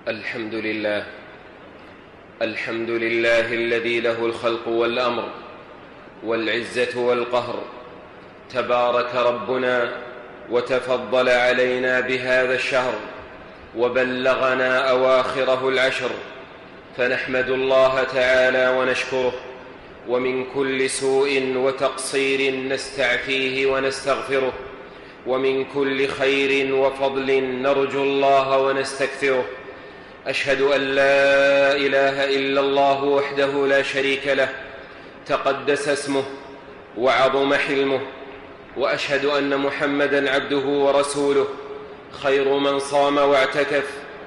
الحمد لله الذي له الخلق والأمر والعزة والقهر. تبارك ربنا وتفضل علينا بهذا الشهر وبلغنا أواخره العشر، فنحمد الله تعالى ونشكره، ومن كل سوء وتقصير نستعفيه ونستغفره، ومن كل خير وفضل نرجو الله ونستكثره. أشهد أن لا إله إلا الله وحده لا شريك له، تقدس اسمه وعظم حلمه، وأشهد أن محمدًا عبده ورسوله، خير من صام واعتكف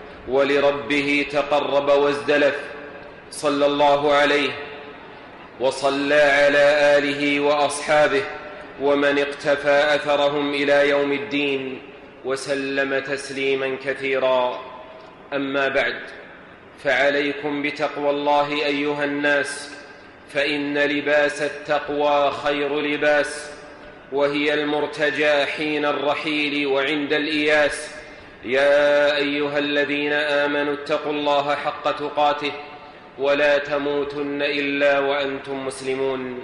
ولربه تقرب وازدلف، صلى الله عليه وصلى على آله وأصحابه ومن اقتفى أثرهم إلى يوم الدين، وسلم تسليمًا كثيرًا. أما بعد، فعليكم بتقوى الله أيها الناس، فإن لباس التقوى خير لباس، وهي المرتجى حين الرحيل وعند الإياس. يا أيها الذين آمنوا اتقوا الله حق تقاته ولا تموتن إلا وأنتم مسلمون.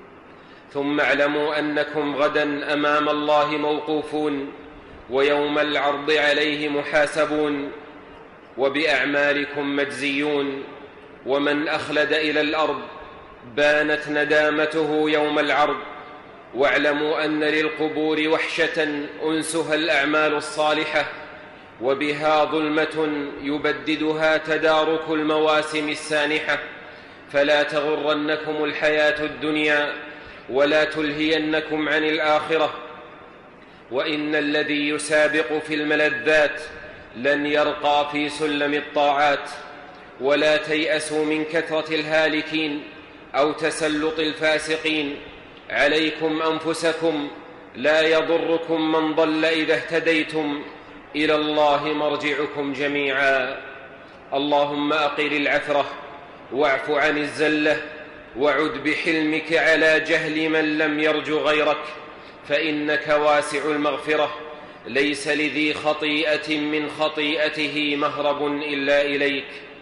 ثم اعلموا أنكم غدا أمام الله موقوفون، ويوم العرض عليه محاسبون، وبأعمالكم مجزيون. ومن أخلد إلى الأرض بانت ندامته يوم العرض. واعلموا أن للقبور وحشة أنسها الأعمال الصالحة، وبها ظلمة يبددها تدارك المواسم السانحة. فلا تغرنكم الحياة الدنيا ولا تلهينكم عن الآخرة. وإن الذي يسابق في الملذات لن يرقى في سلم الطاعات. ولا تيأسوا من كثرة الهالكين أو تسلط الفاسقين. عليكم أنفسكم، لا يضركم من ضل إذا اهتديتم، إلى الله مرجعكم جميعا. اللهم أقل العثرة واعف عن الزلة، وعد بحلمك على جهل من لم يرج غيرك، فإنك واسع المغفرة، ليس لذي خطيئة من خطيئته مهرب إلا إليك.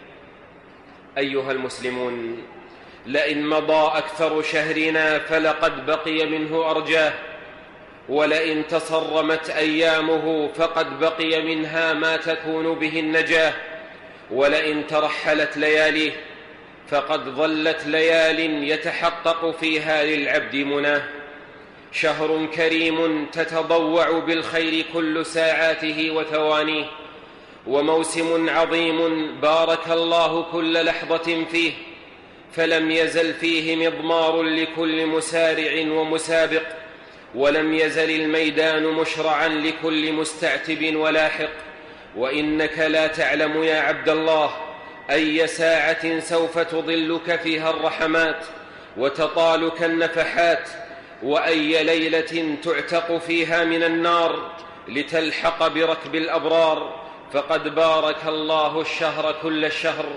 أيها المسلمون، لئن مضى أكثر شهرنا فلقد بقي منه أرجاه، ولئن تصرمت أيامه فقد بقي منها ما تكون به النجاة، ولئن ترحلت لياليه فقد ظلت ليال يتحقق فيها للعبد مناه. شهر كريم تتضوع بالخير كل ساعاته وثوانيه، وموسم عظيم بارك الله كل لحظة فيه، فلم يزل فيه مضمار لكل مسارع ومسابق، ولم يزل الميدان مشرعا لكل مستعتب ولاحق. وإنك لا تعلم يا عبد الله أي ساعة سوف تضلك فيها الرحمات وتطالك النفحات، وأي ليلة تعتق فيها من النار لتلحق بركب الأبرار. فقد بارك الله الشهر كل الشهر،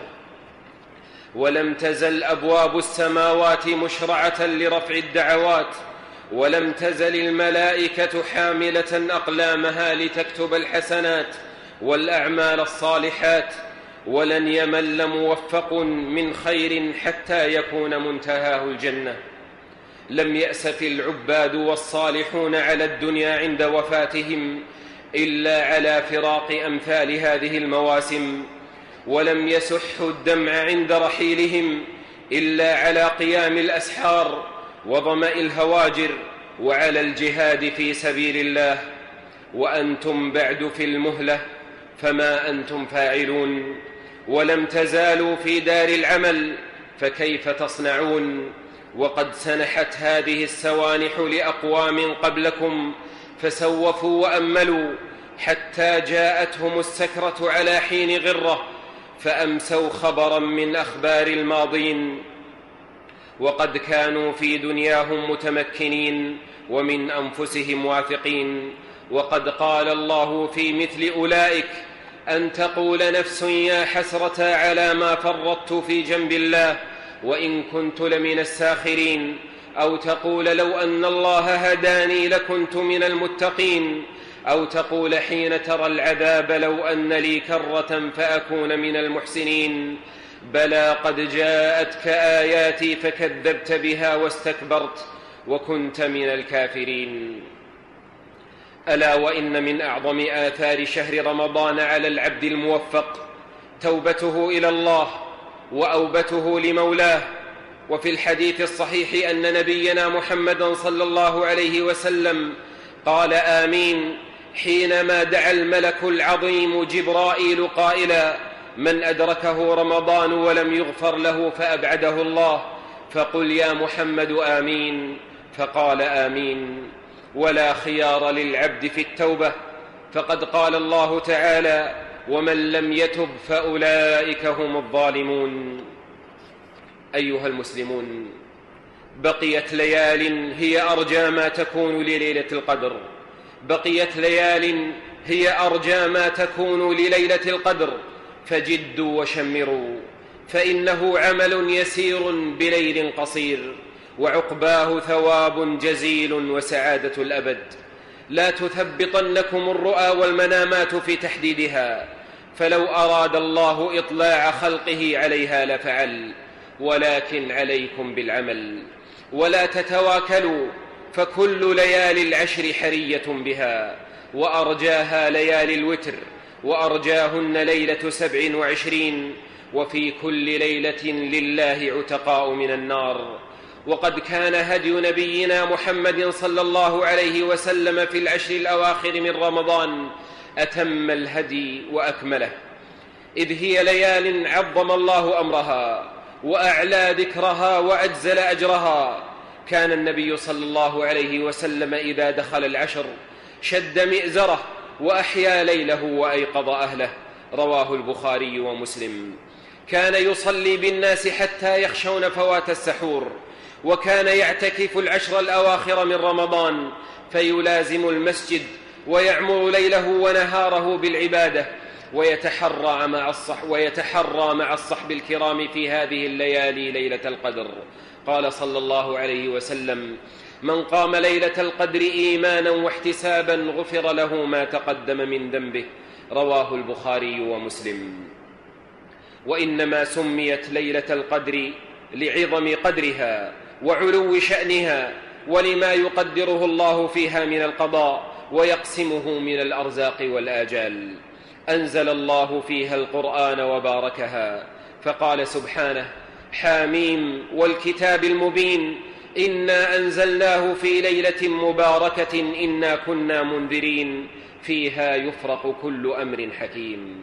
ولم تزل أبواب السماوات مشرعة لرفع الدعوات، ولم تزل الملائكة حاملة أقلامها لتكتب الحسنات والأعمال الصالحات، ولن يمل موفق من خير حتى يكون منتهاه الجنة. لم يأسف العباد والصالحون على الدنيا عند وفاتهم إلا على فراق أمثال هذه المواسم، ولم يسحوا الدمع عند رحيلهم إلا على قيام الأسحار وظمأ الهواجر وعلى الجهاد في سبيل الله. وأنتم بعد في المهلة، فما أنتم فاعلون؟ ولم تزالوا في دار العمل، فكيف تصنعون؟ وقد سنحت هذه السوانح لأقوام قبلكم فسوفوا وأملوا، حتى جاءتهم السكرة على حين غرة، فأمسوا خبرا من أخبار الماضين. وقد كانوا في دنياهم متمكنين ومن أنفسهم واثقين. وقد قال الله في مثل أولئك: أن تقول نفس يا حسرة على ما فرطت في جنب الله وإن كنت لمن الساخرين، أو تقول لو أن الله هداني لكنت من المتقين. أو تقول حين ترى العذاب لو أن لي كرة فأكون من المحسنين. بلى قد جاءتك آياتي فكذبت بها واستكبرت وكنت من الكافرين. ألا وإن من أعظم آثار شهر رمضان على العبد الموفق توبته إلى الله وأوبته لمولاه. وفي الحديث الصحيح أن نبينا محمدا صلى الله عليه وسلم قال آمين حينما دعا الملك العظيم جبرائيل قائلا: من أدركه رمضان ولم يغفر له فأبعده الله، فقل يا محمد آمين، فقال آمين. ولا خيار للعبد في التوبة، فقد قال الله تعالى: ومن لم يتب فأولئك هم الظالمون. أيها المسلمون، بقيت ليال هي أرجى ما تكون لليلة القدر، بقيت ليال هي أرجى ما تكون لليلة القدر، فجدوا وشمروا، فإنه عمل يسير بليل قصير، وعقباه ثواب جزيل وسعادة الأبد. لا تثبطنكم الرؤى والمنامات في تحديدها، فلو أراد الله إطلاع خلقه عليها لفعل، ولكن عليكم بالعمل. ولا تتواكلوا، فكل ليالي العشر حرية بها، وأرجاها ليالي الوتر، وأرجاهن ليلة 27، وفي كل ليلة لله عتقاء من النار. وقد كان هدي نبينا محمد صلى الله عليه وسلم في العشر الأواخر من رمضان أتم الهدي وأكمله، إذ هي ليال عظم الله أمرها وأعلى ذكرها وأجزل أجرها. كان النبي صلى الله عليه وسلم إذا دخل العشر شد مئزره وأحيا ليله وأيقظ أهله، رواه البخاري ومسلم. كان يصلي بالناس حتى يخشون فوات السحور، وكان يعتكف العشر الأواخر من رمضان، فيلازم المسجد ويعمر ليله ونهاره بالعبادة، ويتحرى مع الصحب الكرام في هذه الليالي ليلة القدر. قال صلى الله عليه وسلم: من قام ليلة القدر إيمانا واحتسابا غفر له ما تقدم من ذنبه، رواه البخاري ومسلم. وإنما سميت ليلة القدر لعظم قدرها وعلو شأنها، ولما يقدره الله فيها من القضاء ويقسمه من الأرزاق والآجال. أنزل الله فيها القرآن وباركها، فقال سبحانه: حاميم والكتاب المبين، إنا أنزلناه في ليلة مباركة إنا كنا منذرين فيها يفرق كل أمر حكيم.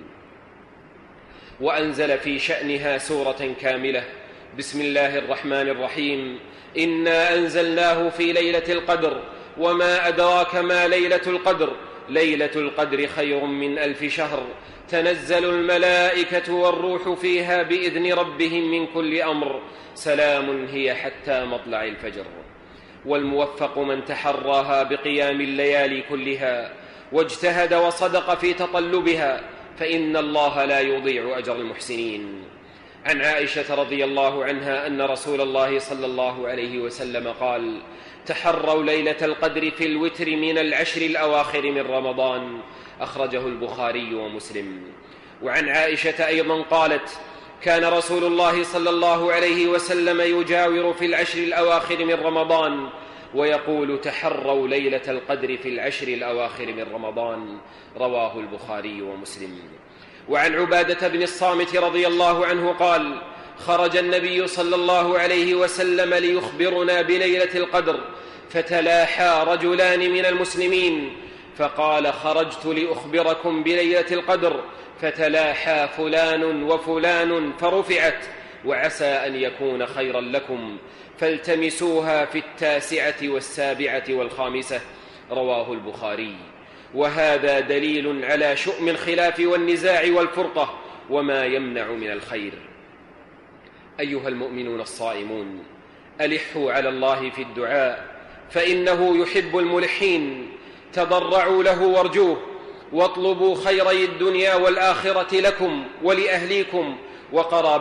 وأنزل في شأنها سورة كاملة: بسم الله الرحمن الرحيم، إنا أنزلناه في ليلة القدر، وما أدراك ما ليلة القدر، ليلة القدر خير من 1000 شهر، تنزل الملائكة والروح فيها بإذن ربهم من كل أمر، سلام هي حتى مطلع الفجر. والموفق من تحراها بقيام الليالي كلها واجتهد وصدق في تطلبها، فإن الله لا يضيع أجر المحسنين. عن عائشة رضي الله عنها أن رسول الله صلى الله عليه وسلم قال: تحروا ليلة القدر في الوتر من العشر الأواخر من رمضان، أخرجه البخاري ومسلم. وعن عائشة أيضا قالت: كان رسول الله صلى الله عليه وسلم يجاور في العشر الأواخر من رمضان ويقول: تحروا ليلة القدر في العشر الأواخر من رمضان، رواه البخاري ومسلم. وعن عبادة بن الصامت رضي الله عنه قال: خرج النبي صلى الله عليه وسلم ليخبرنا بليلة القدر، فتلاحى رجلان من المسلمين، فقال: خرجت لأخبركم بليلة القدر، فتلاحى فلان وفلان فرفعت، وعسى أن يكون خيرا لكم، فالتمسوها في 9 و7 و5، رواه البخاري. وهذا دليل على شؤم الخلاف والنزاع والفرقة وما يمنع من الخير. أيها المؤمنون الصائمون، ألحوا على الله في الدعاء، فإنه يحب الملحين. تضرعوا له وارجوه، واطلبوا خيري الدنيا والآخرة لكم ولأهليكم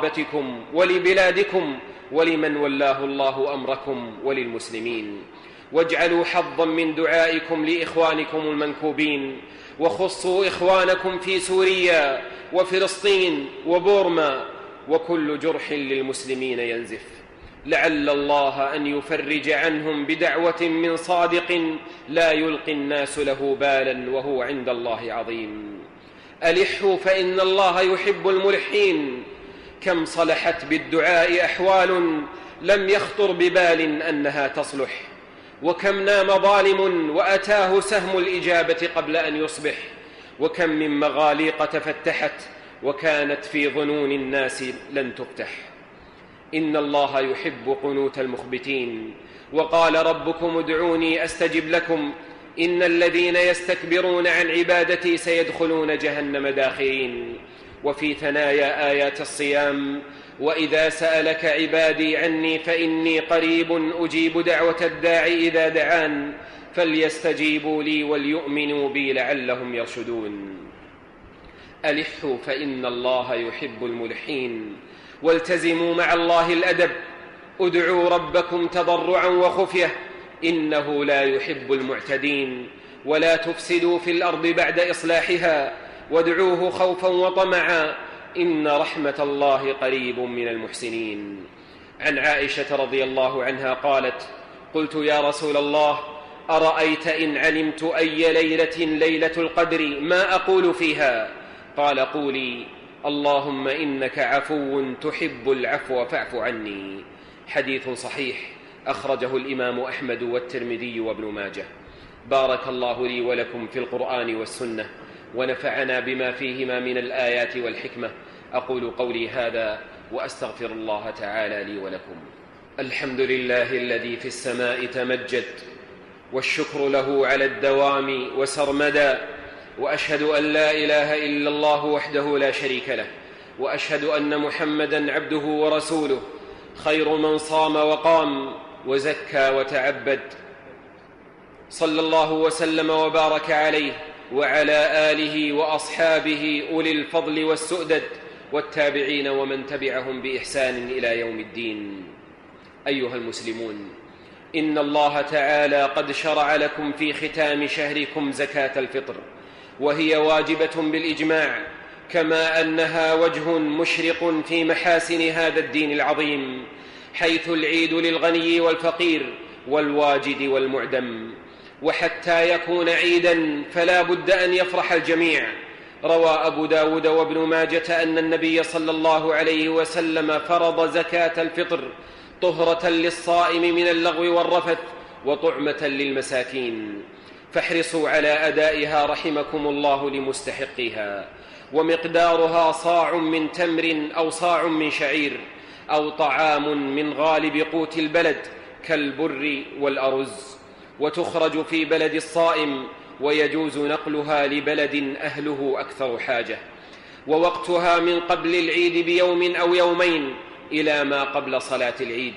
وقرابتكم ولبلادكم ولمن ولاه الله أمركم وللمسلمين. واجعلوا حظا من دعائكم لإخوانكم المنكوبين، وخصوا إخوانكم في سوريا وفلسطين وبورما، وكل جرح للمسلمين ينزف، لعل الله أن يفرج عنهم بدعوة من صادق لا يلقي الناس له بالا وهو عند الله عظيم. ألحوا فإن الله يحب الملحين. كم صلحت بالدعاء أحوال لم يخطر ببال أنها تصلح، وكم نام ظالم وأتاه سهم الإجابة قبل أن يصبح، وكم من مغاليق تفتحت وكانت في ظنون الناس لن تفتح. إن الله يحب قنوت المخبتين، وقال ربكم ادعوني أستجب لكم، إن الذين يستكبرون عن عبادتي سيدخلون جهنم داخرين. وفي ثنايا آيات الصيام: وإذا سألك عبادي عني فإني قريب أجيب دعوة الداعي إذا دعان فليستجيبوا لي وليؤمنوا بي لعلهم يرشدون. ألحوا فإن الله يحب الملحين، والتزموا مع الله الأدب، ادعوا ربكم تضرعا وخفية إنه لا يحب المعتدين، ولا تفسدوا في الأرض بعد إصلاحها، وادعوه خوفا وطمعا إن رحمة الله قريب من المحسنين. عن عائشة رضي الله عنها قالت: قلت يا رسول الله أرأيت إن علمت أي ليلة ليلة القدر ما أقول فيها؟ قال: قولي اللهم إنك عفو تحب العفو فاعف عني. حديث صحيح أخرجه الإمام أحمد والترمذي وابن ماجه. بارك الله لي ولكم في القرآن والسنة، ونفعنا بما فيهما من الآيات والحكمة. أقول قولي هذا وأستغفر الله تعالى لي ولكم. الحمد لله الذي في السماء تمجد، والشكر له على الدوام وسرمدا، وأشهد أن لا إله إلا الله وحده لا شريك له، وأشهد أن محمدًا عبده ورسوله، خير من صام وقام وزكى وتعبد، صلى الله وسلم وبارك عليه وعلى آله وأصحابه أولي الفضل والسؤدد، والتابعين ومن تبعهم بإحسان إلى يوم الدين. أيها المسلمون، إن الله تعالى قد شرع لكم في ختام شهركم زكاة الفطر، وهي واجبة بالإجماع، كما أنها وجه مشرق في محاسن هذا الدين العظيم، حيث العيد للغني والفقير والواجد والمعدم. وحتى يكون عيدا فلا بد أن يفرح الجميع. روى أبو داود وابن ماجة أن النبي صلى الله عليه وسلم فرض زكاة الفطر طهرة للصائم من اللغو والرفث وطعمة للمساكين، فاحرصوا على أدائها رحمكم الله لمستحقها. ومقدارها صاع من تمر أو صاع من شعير، أو طعام من غالب قوت البلد كالبر والأرز، وتخرج في بلد الصائم، ويجوز نقلها لبلد أهله أكثر حاجة. ووقتها من قبل العيد بيوم أو يومين إلى ما قبل صلاة العيد.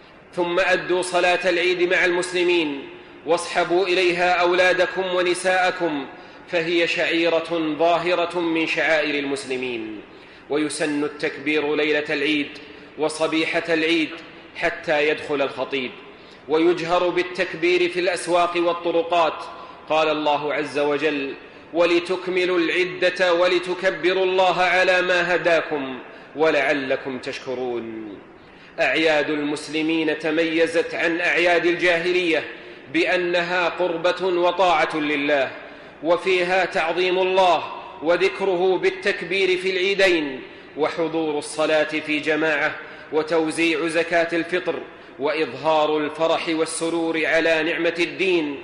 ثم أدوا صلاة العيد مع المسلمين، واصحبوا إليها أولادكم ونساءكم، فهي شعيرة ظاهرة من شعائر المسلمين. ويسن التكبير ليلة العيد وصبيحة العيد حتى يدخل الخطيب، ويجهر بالتكبير في الأسواق والطرقات. قال الله عز وجل: ولتكملوا العدة ولتكبروا الله على ما هداكم ولعلكم تشكرون. أعياد المسلمين تميزت عن أعياد الجاهلية بأنها قربة وطاعة لله، وفيها تعظيم الله وذكره بالتكبير في العيدين، وحضور الصلاة في جماعة، وتوزيع زكاة الفطر، وإظهار الفرح والسرور على نعمة الدين،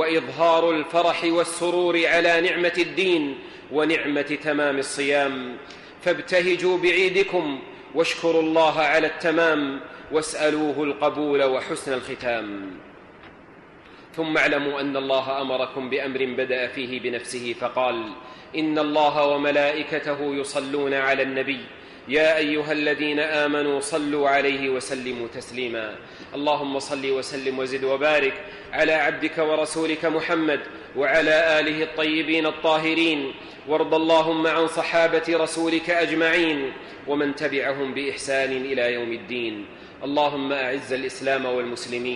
ونعمة تمام الصيام. فابتهجوا بعيدكم واشكروا الله على التمام، واسألوه القبول وحسن الختام. ثم اعلموا أن الله أمركم بأمر بدأ فيه بنفسه فقال: إن الله وملائكته يصلون على النبي يا أيها الذين آمنوا صلوا عليه وسلموا تسليما. اللهم صل وسلم وزد وبارك على عبدك ورسولك محمد وعلى آله الطيبين الطاهرين، وارض اللهم عن صحابة رسولك أجمعين ومن تبعهم بإحسان إلى يوم الدين. اللهم أعز الإسلام والمسلمين،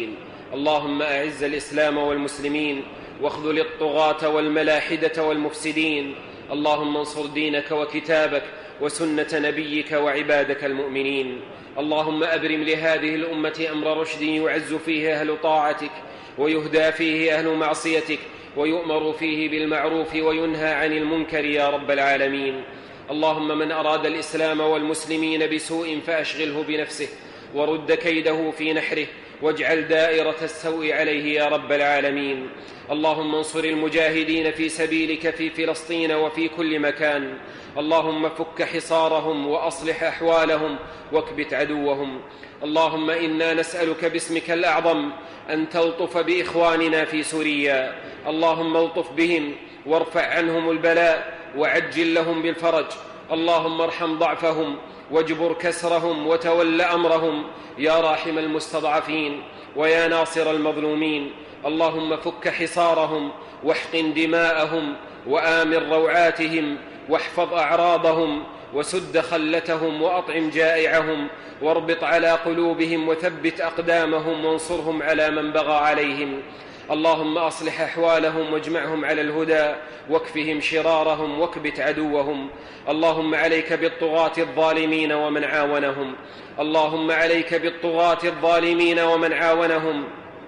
اللهم أعز الإسلام والمسلمين واخذل الطغاة والملاحدة والمفسدين. اللهم انصر دينك وكتابك وسنة نبيك وعبادك المؤمنين. اللهم أبرم لهذه الأمة أمر رشد يعز فيه أهل طاعتك ويهدى فيه أهل معصيتك ويؤمر فيه بالمعروف وينهى عن المنكر يا رب العالمين. اللهم من أراد الإسلام والمسلمين بسوء فأشغله بنفسه ورد كيده في نحره واجعل دائرة السوء عليه يا رب العالمين. اللهم انصر المجاهدين في سبيلك في فلسطين وفي كل مكان. اللهم فك حصارهم وأصلح أحوالهم واكبت عدوهم. اللهم إنا نسألك باسمك الأعظم أن تلطف بإخواننا في سوريا. اللهم الطف بهم وارفع عنهم البلاء وعجل لهم بالفرج. اللهم ارحم ضعفهم واجبر كسرهم وتول أمرهم يا راحم المستضعفين ويا ناصر المظلومين. اللهم فك حصارهم واحقن دماءهم وآمن روعاتهم واحفظ أعراضهم وسد خلتهم وأطعم جائعهم واربط على قلوبهم وثبت أقدامهم وانصرهم على من بغى عليهم. اللهم أصلح أحوالهم واجمعهم على الهدى واكفهم شرارهم واكبت عدوهم. اللهم عليك بالطغاة الظالمين ومن عاونهم. اللهم عليك بالطغاة الظالمين ومن عاونهم.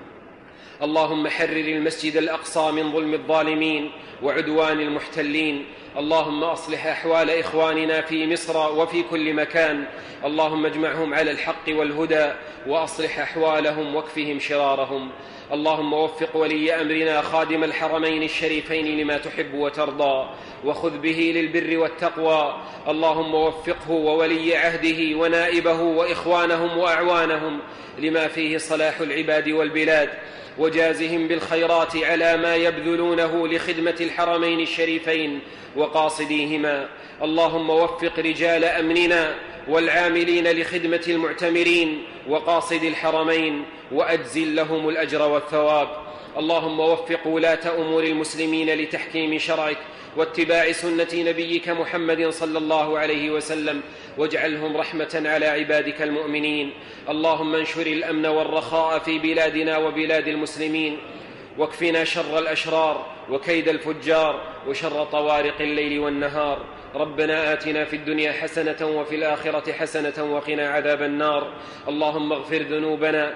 اللهم حرر المسجد الأقصى من ظلم الظالمين وعدوان المحتلين. اللهم أصلح أحوال إخواننا في مصر وفي كل مكان. اللهم اجمعهم على الحق والهدى وأصلح أحوالهم واكفهم شرارهم. اللهم وفق ولي أمرنا خادم الحرمين الشريفين لما تحب وترضى وخذ به للبر والتقوى. اللهم وفقه وولي عهده ونائبه وإخوانهم وأعوانهم لما فيه صلاح العباد والبلاد وجازهم بالخيرات على ما يبذلونه لخدمة الحرمين الشريفين وقاصديهما. اللهم وفق رجال أمننا والعاملين لخدمة المعتمرين وقاصد الحرمين وأجزل لهم الأجر والثواب. اللهم وفق ولاة أمور المسلمين لتحكيم شرعك واتباع سنة نبيك محمد صلى الله عليه وسلم واجعلهم رحمة على عبادك المؤمنين. اللهم انشر الأمن والرخاء في بلادنا وبلاد المسلمين واكفنا شر الأشرار وكيد الفجار وشر طوارق الليل والنهار. ربنا آتنا في الدنيا حسنة وفي الآخرة حسنة وقنا عذاب النار. اللهم اغفر ذنوبنا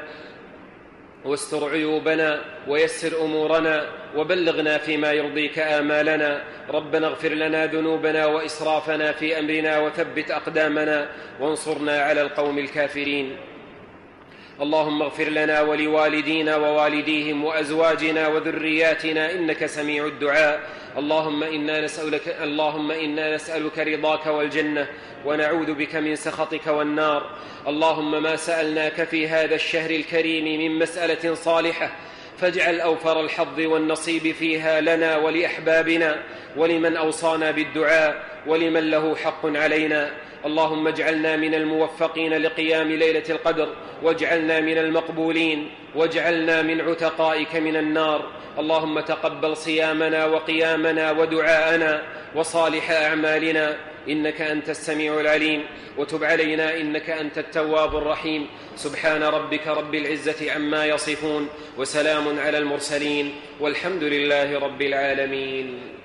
واستر عيوبنا ويسر أمورنا وبلغنا فيما يرضيك آمالنا. ربنا اغفر لنا ذنوبنا وإسرافنا في أمرنا وثبت أقدامنا وانصرنا على القوم الكافرين. اللهم اغفر لنا ولوالدينا ووالديهم وأزواجنا وذرياتنا إنك سميع الدعاء. اللهم إنا نسألك رضاك والجنة ونعوذ بك من سخطك والنار. اللهم ما سألناك في هذا الشهر الكريم من مسألة صالحة فاجعل أوفر الحظ والنصيب فيها لنا ولأحبابنا ولمن أوصانا بالدعاء ولمن له حق علينا. اللهم اجعلنا من الموفقين لقيام ليلة القدر واجعلنا من المقبولين واجعلنا من عتقائك من النار. اللهم تقبل صيامنا وقيامنا ودعاءنا وصالح أعمالنا إنك أنت السميع العليم وتب علينا إنك أنت التواب الرحيم. سبحان ربك رب العزة عما يصفون وسلام على المرسلين والحمد لله رب العالمين.